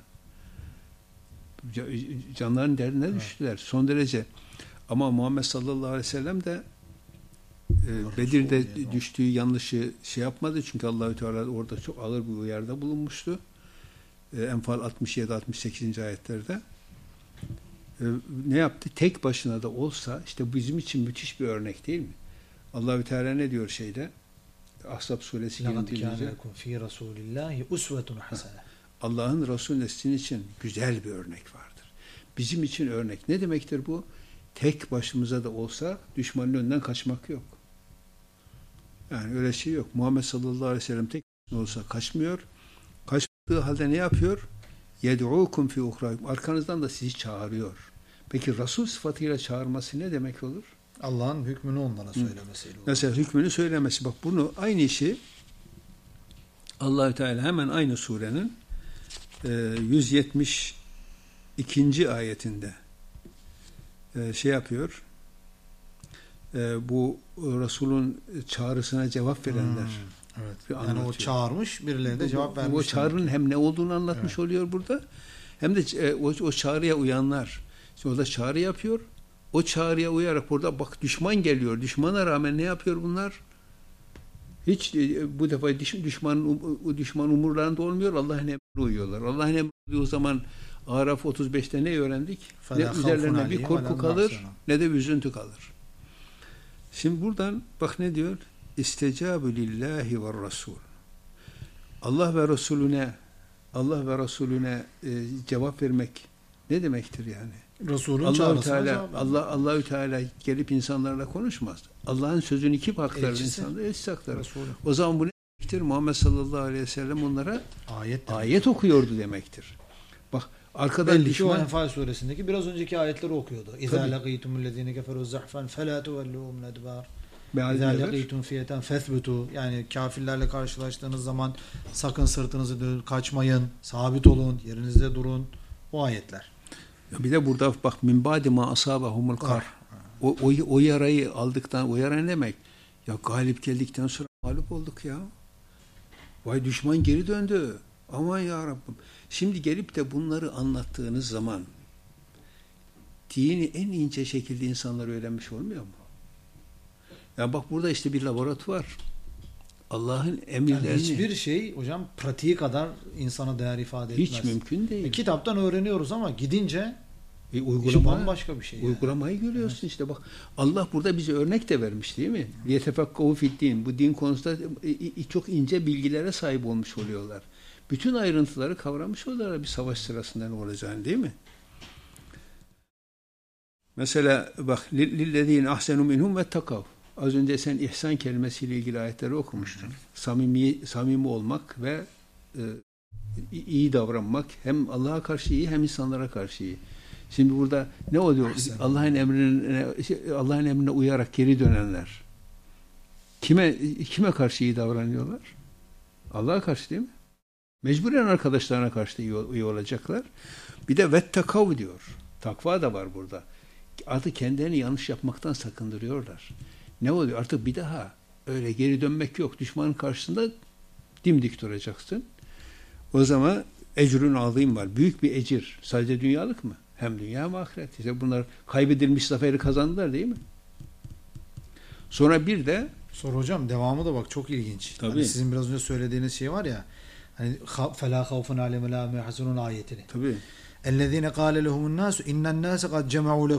Canların derdine evet. düştüler. Son derece. Ama Muhammed sallallahu aleyhi ve sellem de e, Bedir'de düştüğü yanlışı şey yapmadı. Çünkü Allahü Teala orada çok ağır bir uyarıda bulunmuştu. E, Enfal altmış yedi altmış sekiz. ayetlerde. E, ne yaptı? Tek başına da olsa işte bizim için müthiş bir örnek değil mi? Allahü Teala ne diyor şeyde? Ahzab suresi yirmi. Allah'ın Resulü'nde sizin için güzel bir örnek vardır. Bizim için örnek. Ne demektir bu? Tek başımıza da olsa düşmanın önünden kaçmak yok. Yani öyle şey yok. Muhammed sallallahu aleyhi ve sellem tek başına olsa kaçmıyor. Kaçtığı halde ne yapıyor? Yed'ukum fi ukhrakum. Arkanızdan da sizi çağırıyor. Peki Resul sıfatıyla çağırması ne demek olur? Allah'ın hükmünü onlara söylemesiyle olur. Mesela hükmünü söylemesi. Bak bunu aynı işi Allahü Teala hemen aynı surenin yüz yetmiş ikinci ayetinde şey yapıyor. Bu Resul'ün çağrısına cevap verenler. Hmm, evet. Yani o çağırmış, birileri de cevap vermiş. O çağrının hem ne olduğunu anlatmış evet. oluyor burada. Hem de o, o çağrıya uyanlar. Şimdi o da çağrı yapıyor. O çağrıya uyarak burada bak düşman geliyor. Düşmana rağmen ne yapıyor bunlar? Hiç bu defa düşman düşman umurlarında olmuyor. Allah'ın emrine uyuyorlar. Allah'ın emri o zaman Araf otuz beşte ne öğrendik? Ne üzerlerine bir korku kalır ne de üzüntü kalır. Şimdi buradan bak ne diyor? İstecabü lillahi ve rasul. Allah ve Resulüne Allah ve Resulüne e, cevap vermek ne demektir yani? Resulün Allahü Teala Allah Allahü Teala gelip insanlarla konuşmaz. Allah'ın sözünü kim aktarır insanlara? Elçisi aktarır. Resulü. O zaman bu ne demektir? Muhammed sallallahu aleyhi ve sellem onlara ayet, ayet okuyordu demektir. Bak arkadan belli düşman... ki o Enfal suresindeki biraz önceki ayetleri okuyordu. İzâ laqîtumul lezîne keferû zahfen felâ tuvellûhum nedbâr. İzâ laqîtum fiyeten fethbutû. Yani kafirlerle karşılaştığınız zaman sakın sırtınızı dönün, kaçmayın, sabit olun, yerinizde durun. O ayetler. Bir de burada bak min ba'di ma asâbahumul kar. O, o, o yarayı aldıktan, o yara ne demek? Ya galip geldikten sonra mağlup olduk ya. Vay düşman geri döndü. Aman ya Rabbim. Şimdi gelip de bunları anlattığınız zaman dini en ince şekilde insanlar öğrenmiş olmuyor mu? Ya bak burada işte bir laboratuvar. Allah'ın emirlerini... Yani hiçbir şey hocam pratiği kadar insana değer ifade etmez. Hiç mümkün değil. E, kitaptan öğreniyoruz ama gidince e, uygulama, başka bir şey. Yani. Uygulamayı görüyorsun evet. işte bak. Allah burada bize örnek de vermiş değil mi? Yetefekkahu fi'd-din. Bu din konusunda çok ince bilgilere sahip olmuş oluyorlar. Bütün ayrıntıları kavramış oluyorlar bir savaş sırasında ne olacağını değil mi? Mesela bak lillezîne ahsenu minhum vettekav. Az önce sen ihsan kelimesiyle ilgili ayetleri okumuştun. Samimi, samimi olmak ve e, iyi davranmak hem Allah'a karşı iyi hem insanlara karşı iyi. Şimdi burada ne oluyor? Allah'ın emrine Allah'ın emrine uyarak geri dönenler. Kime kime karşı iyi davranıyorlar? Allah'a karşı değil mi? Mecburen arkadaşlarına karşı da iyi, iyi olacaklar. Bir de vettekav diyor. Takva da var burada. Artık kendilerini yanlış yapmaktan sakındırıyorlar. Ne oluyor? Artık bir daha öyle geri dönmek yok. Düşmanın karşısında dimdik duracaksın. O zaman ecrün azim var. Büyük bir ecir. Sadece dünyalık mı? Hem dünya hem ahiret. İşte bunlar kaybedilmiş zaferi kazandılar değil mi? Sonra bir de sonra hocam devamı da bak çok ilginç. Tabii. Hani sizin biraz önce söylediğiniz şey var ya hani فَلَا خَوْفٌ عَلَيْهِمْ وَلَا هُمْ يَحْزَنُونَ ayetini. Tabii. اَلَّذ۪ينَ قَالَ لَهُمُ النَّاسُ اِنَّ النَّاسَ قَدْ جَمَعُوا لَكُمْ.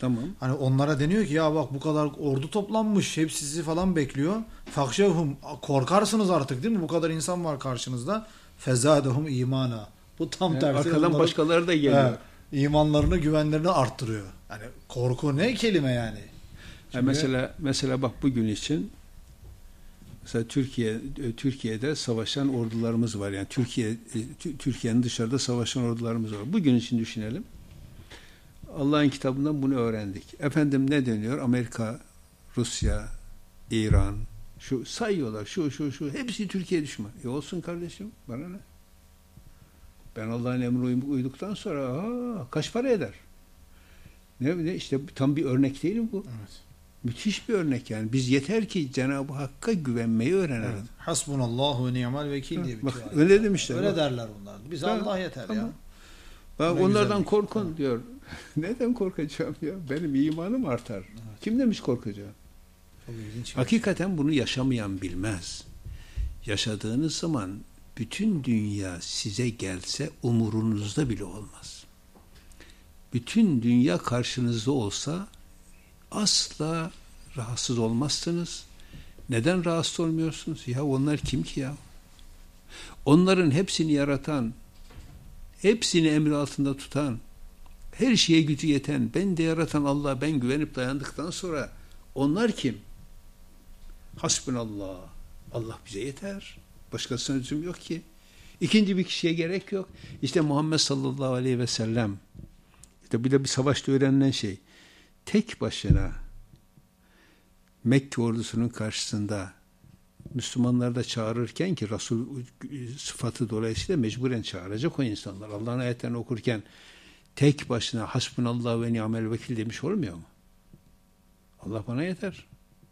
Tamam. Hani onlara deniyor ki ya bak bu kadar ordu toplanmış, hep sizi falan bekliyor. Fakşevhum, korkarsınız artık değil mi? Bu kadar insan var karşınızda. Fezadehum imana. Bu tam Yani tersi. arkadan onların, başkaları da geliyor. He, imanlarını, güvenlerini arttırıyor. Yani korku ne kelime yani? Şimdi, yani mesela mesela bak bugün için mesela Türkiye Türkiye'de savaşan ordularımız var. Yani Türkiye Türkiye'nin dışarıda savaşan ordularımız var. Bugün için düşünelim. Allah'ın kitabından bunu öğrendik. Efendim ne deniyor? Amerika, Rusya, İran, şu sayıyorlar. Şu şu şu hepsi Türkiye düşmanı. E olsun kardeşim. Bana ne? Ben Allah'ın emrine uyduktan sonra aa, kaç para eder? Ne, ne işte tam bir örnek değil mi bu? Evet. Müthiş bir örnek yani. Biz yeter ki Cenab-ı Hakk'a güvenmeyi öğrenelim. Evet. Hasbunallahu ve ni'mel vekil diye bitiyor. Bak öyle demişler. Öyle bak. derler bunlar. Bize ha, Allah yeter tamam. ya. Bak ne onlardan korkun tamam. diyor. Neden korkacağım ya? Benim imanım artar. Evet. Kim demiş korkacağım? Hakikaten bunu yaşamayan bilmez. Yaşadığınız zaman bütün dünya size gelse umurunuzda bile olmaz. Bütün dünya karşınızda olsa asla rahatsız olmazsınız. Neden rahatsız olmuyorsunuz? Ya onlar kim ki ya? Onların hepsini yaratan, hepsini emri altında tutan, her şeye gücü yeten, ben de yaratan Allah, ben güvenip dayandıktan sonra onlar kim? Hasbunallah. Allah bize yeter. Başkasına lüzum yok ki. İkinci bir kişiye gerek yok. İşte Muhammed sallallahu aleyhi ve sellem. İşte bir de bir savaşta öğrenilen şey. Tek başına Mekke ordusunun karşısında Müslümanları da çağırırken ki Resul sıfatı dolayısıyla mecburen çağıracak o insanlar. Allah'ın ayetlerini okurken tek başına hasbunallah ve ni'mel vekil demiş olmuyor mu? Allah bana yeter.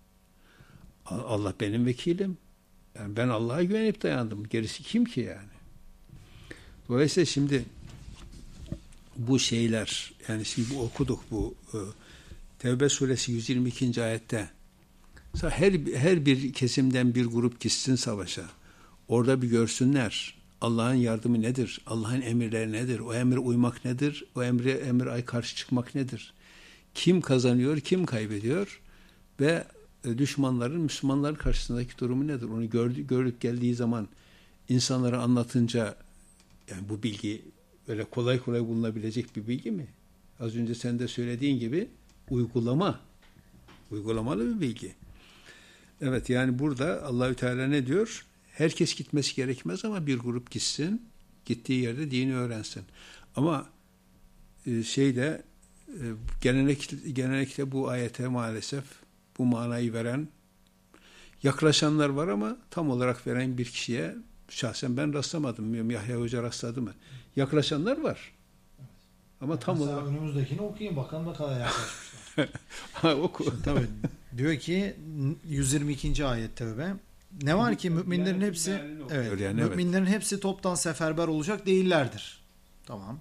Allah benim vekilim. Yani ben Allah'a güvenip dayandım. Gerisi kim ki yani? Dolayısıyla şimdi bu şeyler yani şimdi bu okuduk bu e, Tevbe suresi yüz yirmi ikinci ayette her her bir kesimden bir grup gitsin savaşa. Orada bir görsünler. Allah'ın yardımı nedir? Allah'ın emirleri nedir? O emre uymak nedir? O emre emir ay karşı çıkmak nedir? Kim kazanıyor, kim kaybediyor? Ve düşmanların Müslümanların karşısındaki durumu nedir? Onu gördük, gördük geldiği zaman insanlara anlatınca yani bu bilgi öyle kolay kolay bulunabilecek bir bilgi mi? Az önce sen de söylediğin gibi uygulama. Uygulamalı bir bilgi. Evet yani burada Allahü Teala ne diyor? Herkes gitmesi gerekmez ama bir grup gitsin. Gittiği yerde dini öğrensin. Ama e, şeyde e, genellikle, genellikle bu ayete maalesef bu manayı veren yaklaşanlar var ama tam olarak veren bir kişiye şahsen ben rastlamadım. Bilmiyorum Yahya Hoca rastladı mı? Yaklaşanlar var. Evet. Ama tam mesela olarak önümüzdekini okuyayım bakalım ne kadar yaklaşmışlar. ha, oku. Şimdi, tabii diyor ki yüz yirmi ikinci ayet Tevbe. Ne var ki müminlerin hepsi evet, yani, müminlerin evet. hepsi toptan seferber olacak değillerdir. Tamam.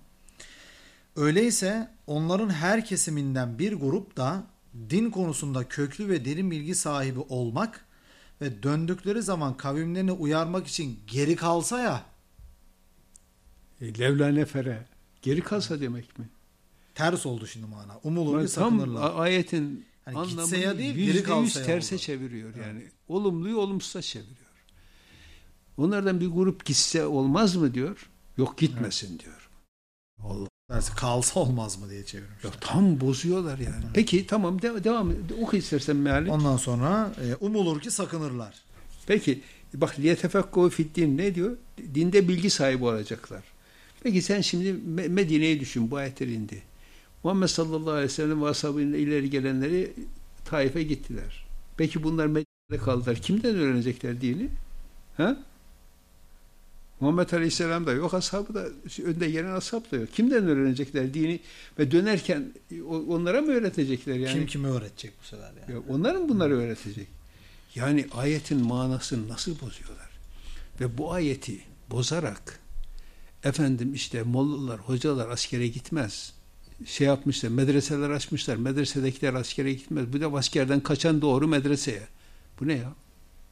Öyleyse onların her kesiminden bir grup da din konusunda köklü ve derin bilgi sahibi olmak ve döndükleri zaman kavimlerini uyarmak için geri kalsa ya e, levla nefere geri kalsa demek mi? Ters oldu şimdi mana. Umulur ki sakınırlar. Tam ayetin yani anlamını değil, yüzde yüz terse oldu. Çeviriyor yani. Evet. Olumluyu olumsuza çeviriyor. Onlardan bir grup gitse olmaz mı diyor. Yok gitmesin evet. diyor. Allah. Dersi kalsa olmaz mı diye çevirmişler. Ya tam bozuyorlar yani. Evet. Peki tamam de- devam oku istersen meali. Ondan sonra e, umulur ki sakınırlar. Peki bak liyetefekkuhu fiddin ne diyor? Dinde bilgi sahibi olacaklar. Peki sen şimdi Medine'yi düşün bu ayetler indi. Muhammed sallallahu aleyhi ve sellem ve ashabının ileri gelenleri Taif'e gittiler. Peki bunlar Medine'de kaldılar. Kimden öğrenecekler dini? Ha? Muhammed Aleyhisselam da yok, ashabı da önde gelen ashab da yok. Kimden öğrenecekler dini ve dönerken onlara mı öğretecekler yani? Kim kime öğretecek bu sefer yani? Ya onlar mı bunları öğretecek? Yani ayetin manasını nasıl bozuyorlar? Ve bu ayeti bozarak efendim işte mollalar, hocalar askere gitmez. Şey yapmışlar, medreseler açmışlar. Medresedekiler askere gitmez. Bu da askerden kaçan doğru medreseye. Bu ne ya?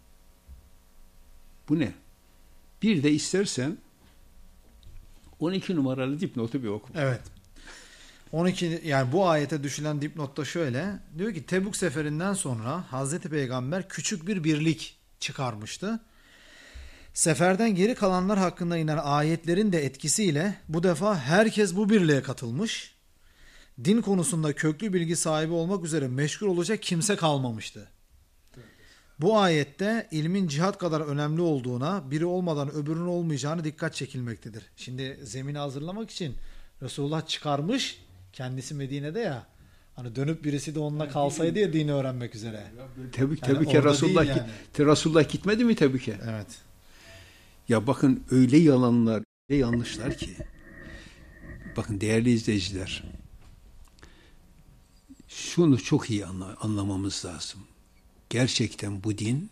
Bu ne? Bir de istersen on iki numaralı dipnotu bir oku. Evet. on iki yani bu ayete düşülen dipnotta şöyle diyor ki Tebük seferinden sonra Hazreti Peygamber küçük bir birlik çıkarmıştı. Seferden geri kalanlar hakkında inen ayetlerin de etkisiyle bu defa herkes bu birliğe katılmış. Din konusunda köklü bilgi sahibi olmak üzere meşgul olacak kimse kalmamıştı. Bu ayette ilmin cihat kadar önemli olduğuna, biri olmadan öbürünün olmayacağını dikkat çekilmektedir. Şimdi zemini hazırlamak için Resulullah çıkarmış, kendisi Medine'de ya. Hani dönüp birisi de onunla kalsaydı ya dini öğrenmek üzere. Tebük, Yani Tebük'e Resulullah, yani. Resulullah gitmedi mi Tebük'e? Evet. Ya bakın öyle yalanlar, öyle yanlışlar ki. Bakın değerli izleyiciler, şunu çok iyi anla, anlamamız lazım. Gerçekten bu din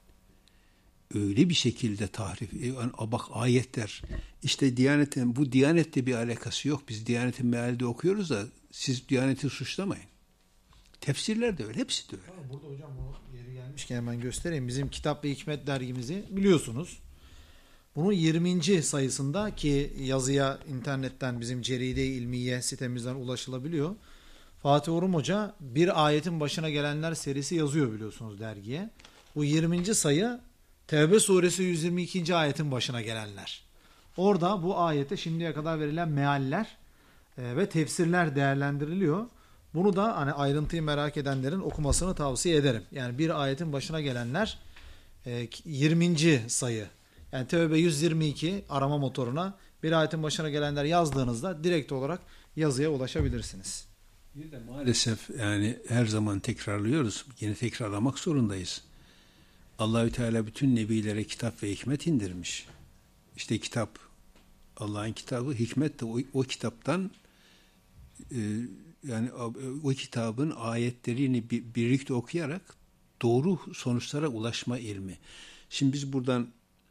öyle bir şekilde tahrif, yani bak ayetler, işte Diyanet'in, bu Diyanet'le bir alakası yok. Biz Diyanet'in mealde okuyoruz da siz Diyanet'i suçlamayın. Tefsirler de öyle, hepsi de öyle. Burada hocam o yeri gelmişken hemen göstereyim. Bizim Kitap ve Hikmet dergimizi biliyorsunuz. Bunun yirminci sayısında ki yazıya internetten bizim Ceride-i İlmiye sitemizden ulaşılabiliyor. Fatih Orum Hoca bir ayetin başına gelenler serisi yazıyor biliyorsunuz dergiye. Bu yirminci sayı Tevbe suresi yüz yirmi ikinci ayetin başına gelenler. Orada bu ayete şimdiye kadar verilen mealler e, ve tefsirler değerlendiriliyor. Bunu da hani ayrıntıyı merak edenlerin okumasını tavsiye ederim. Yani bir ayetin başına gelenler e, yirminci sayı. Yani Tevbe yüz yirmi iki arama motoruna bir ayetin başına gelenler yazdığınızda direkt olarak yazıya ulaşabilirsiniz. Bir de maalesef yani her zaman tekrarlıyoruz. Yine tekrarlamak zorundayız. Allahü Teala bütün nebilere kitap ve hikmet indirmiş. İşte kitap, Allah'ın kitabı, hikmet de o, o kitaptan e, yani o, o kitabın ayetlerini bir, birlikte okuyarak doğru sonuçlara ulaşma ilmi. Şimdi biz buradan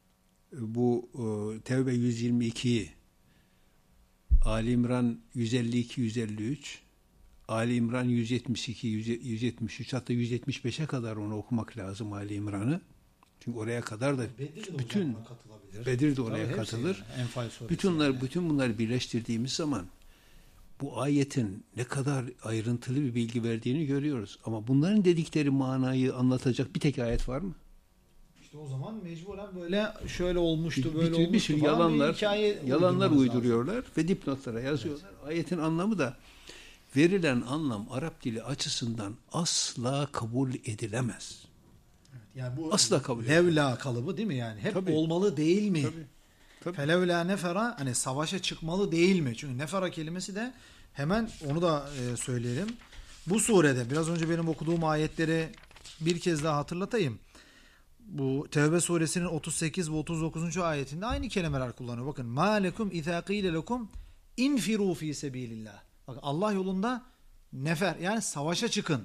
bu e, Tevbe yüz yirmi ikiyi, Ali İmran yüz elli iki yüz elli üç, Ali İmran yüz yetmiş iki yüz yetmiş üç, hatta yüz yetmiş beşe kadar onu okumak lazım Ali İmran'ı. Çünkü oraya kadar da Bedir bütün Bedir de oraya Tabii katılır. Yani. Bütün bunlar, bütün bunları birleştirdiğimiz zaman bu ayetin ne kadar ayrıntılı bir bilgi verdiğini görüyoruz. Ama bunların dedikleri manayı anlatacak bir tek ayet var mı? İşte o zaman mecburen böyle şöyle olmuştu, böyle bir, olmuştu bir sürü falan yalanlar, bir hikaye yalanlar uyduruyorlar lazım. ve dipnotlara yazıyorlar. Evet. Ayetin anlamı da verilen anlam Arap dili açısından asla kabul edilemez. Evet, yani bu asla kabul edilemez. Levla kalıbı değil mi yani? Hep tabii. olmalı değil mi? Tabii. Tabii. Felevla nefera hani savaşa çıkmalı değil mi? Çünkü nefera kelimesi de hemen onu da e, söyleyelim. Bu surede biraz önce benim okuduğum ayetleri bir kez daha hatırlatayım. Bu Tevbe suresinin otuz sekiz ve otuz dokuzuncu ayetinde aynı kelimeler kullanıyor. Bakın ma lekum izâ qîle lekum infiru fî sebîlillah. Bakın Allah yolunda nefer yani savaşa çıkın.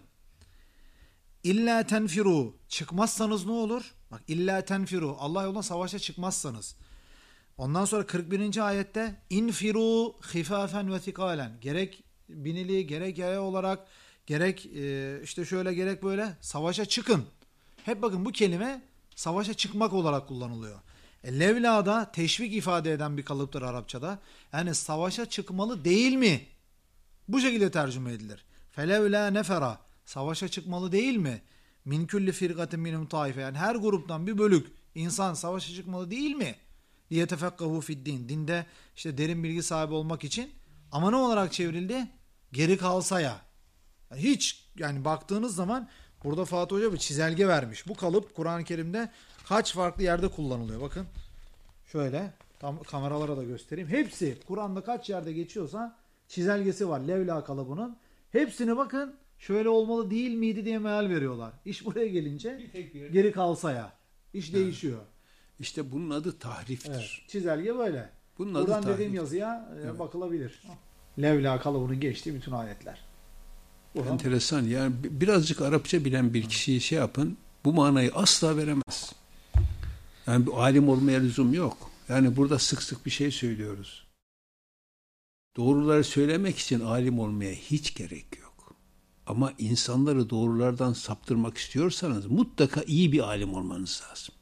İlla tenfiru çıkmazsanız ne olur? Bak illa tenfiru Allah yolunda savaşa çıkmazsanız. Ondan sonra kırk birinci ayette infiru hifafen ve thikalen. Gerek binili gerek yaya olarak gerek e, işte şöyle gerek böyle savaşa çıkın. Hep bakın bu kelime savaşa çıkmak olarak kullanılıyor. E, levla da teşvik ifade eden bir kalıptır Arapçada. Yani savaşa çıkmalı değil mi? Bu şekilde tercüme edilir. Felevla nefera savaşa çıkmalı değil mi? Min kulli firgatin minhum taife yani her gruptan bir bölük insan savaşa çıkmalı değil mi? Diye tefekkahu fid din. Dinde işte derin bilgi sahibi olmak için ama ne olarak çevrildi? Geri kalsaya. Yani hiç yani baktığınız zaman burada Fatih Hoca bir çizelge vermiş. Bu kalıp Kur'an-ı Kerim'de kaç farklı yerde kullanılıyor. Bakın şöyle tam kameralara da göstereyim. Hepsi Kur'an'da kaç yerde geçiyorsa çizelgesi var Levla kalıbının. Hepsine bakın şöyle olmalı değil miydi diye meal veriyorlar. İş buraya gelince geri kalsaya. İş ha. değişiyor. İşte bunun adı tahriftir. Evet, çizelge böyle. Bunun Buradan adı dediğim yazıya evet. bakılabilir. Levla kalıbının geçtiği bütün ayetler. Buradan. Enteresan. Yani birazcık Arapça bilen bir kişiyi şey yapın, bu manayı asla veremez. Yani bir alim olmaya lüzum yok. Yani burada sık sık bir şey söylüyoruz. Doğruları söylemek için alim olmaya hiç gerek yok. Ama insanları doğrulardan saptırmak istiyorsanız mutlaka iyi bir alim olmanız lazım.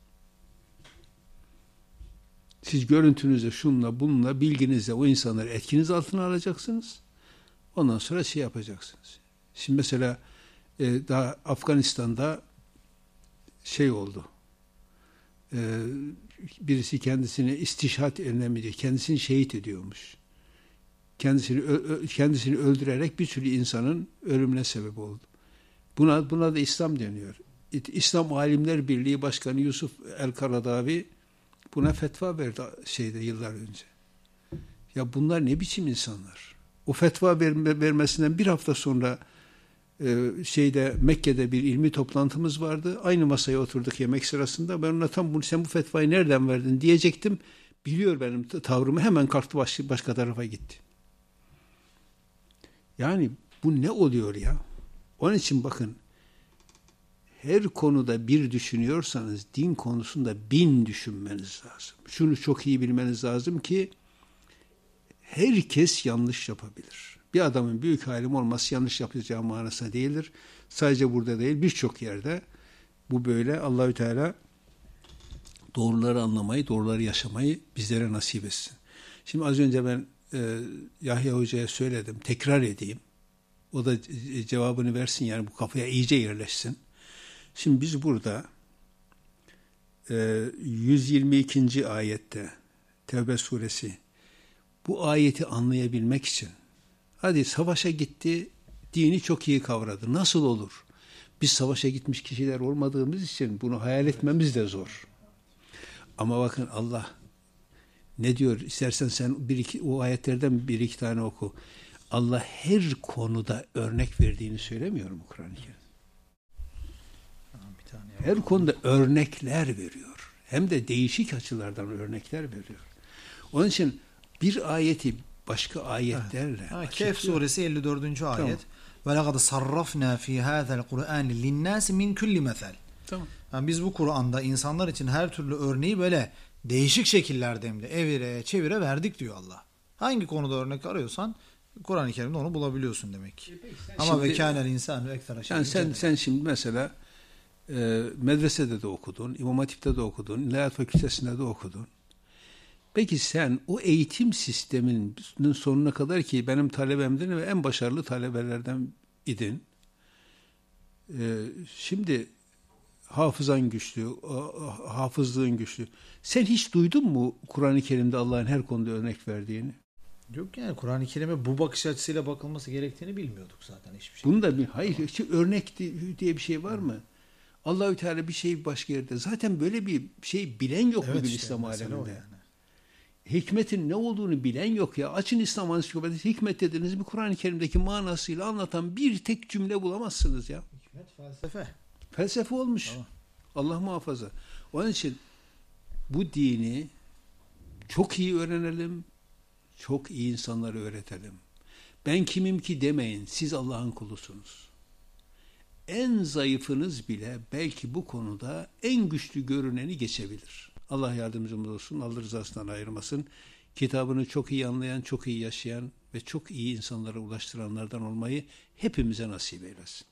Siz görüntünüzle, şunla, bununla, bilginizle o insanları etkiniz altına alacaksınız. Ondan sonra şey yapacaksınız. Şimdi mesela e, daha Afganistan'da şey oldu. E, birisi kendisini istişhat önlemi diye kendisini şehit ediyormuş. Kendisini ö, kendisini öldürerek bir sürü insanın ölümüne sebep oldu. Buna buna da İslam deniyor. İslam Alimler Birliği Başkanı Yusuf El-Karadavi buna fetva verdi şeyde yıllar önce. Ya bunlar ne biçim insanlar? O fetva verme, vermesinden bir hafta sonra e, şeyde Mekke'de bir ilmi toplantımız vardı. Aynı masaya oturduk yemek sırasında. Ben ona tam bunu sen bu fetvayı nereden verdin diyecektim. Biliyor benim tavrımı, hemen kalktı başka, başka tarafa gitti. Yani bu ne oluyor ya? Onun için bakın, her konuda bir düşünüyorsanız din konusunda bin düşünmeniz lazım. Şunu çok iyi bilmeniz lazım ki herkes yanlış yapabilir. Bir adamın büyük alim olması yanlış yapacağı manasına değildir. Sadece burada değil, birçok yerde bu böyle. Allahü Teala doğruları anlamayı, doğruları yaşamayı bizlere nasip etsin. Şimdi az önce ben e, Yahya Hoca'ya söyledim, tekrar edeyim. O da cevabını versin, yani bu kafaya iyice yerleşsin. Şimdi biz burada e, yüz yirmi ikinci ayette Tevbe suresi, bu ayeti anlayabilmek için, hadi savaşa gitti, dini çok iyi kavradı. Nasıl olur? Biz savaşa gitmiş kişiler olmadığımız için bunu hayal etmemiz de zor. Ama bakın Allah ne diyor? İstersen sen bir iki, o ayetlerden bir iki tane oku. Allah her konuda örnek verdiğini söylemiyor mu Kur'an-ı Kerim? Her konuda örnekler veriyor. Hem de değişik açılardan örnekler veriyor. Onun için bir ayeti başka ayetlerle. Evet. Kehf suresi elli dördüncü ayet. Ve laqad sarrafna fi hadzal Kur'an lin-nas min kulli mesel. Tamam. Yani biz bu Kur'an'da insanlar için her türlü örneği böyle değişik şekillerde hem de evire çevire verdik diyor Allah. Hangi konuda örnek arıyorsan Kur'an-ı Kerim'de onu bulabiliyorsun demek ki. Ama ve kânel insân ve ekstra şey. Yani sen sen şimdi mesela e, medresede de okudun, İmam Hatip'te de okudun, İlahiyat Fakültesi'nde de okudun. Peki sen o eğitim sisteminin sonuna kadar, ki benim talebemdin ve en başarılı talebelerden idin. E, şimdi hafızan güçlü, hafızlığın güçlü. Sen hiç duydun mu Kur'an-ı Kerim'de Allah'ın her konuda örnek verdiğini? Yok, yani Kur'an-ı Kerim'e bu bakış açısıyla bakılması gerektiğini bilmiyorduk zaten hiçbir şey. Bunu da bir hayır, hiç örnek diye bir şey var mı? Allahü Teala bir şey başka yerde. Zaten böyle bir şey bilen yok evet, bugün işte, İslam aleminde. Yani. Hikmetin ne olduğunu bilen yok ya. Açın İslam Ansiklopedisi, hikmet dediniz bir Kur'an-ı Kerim'deki manasıyla anlatan bir tek cümle bulamazsınız ya. Hikmet felsefe. Felsefe olmuş. Tamam. Allah muhafaza. Onun için bu dini çok iyi öğrenelim, çok iyi insanlara öğretelim. Ben kimim ki demeyin, siz Allah'ın kulusunuz. En zayıfınız bile belki bu konuda en güçlü görüneni geçebilir. Allah yardımcımız olsun, Allah rızasından ayırmasın. Kitabını çok iyi anlayan, çok iyi yaşayan ve çok iyi insanlara ulaştıranlardan olmayı hepimize nasip eylesin.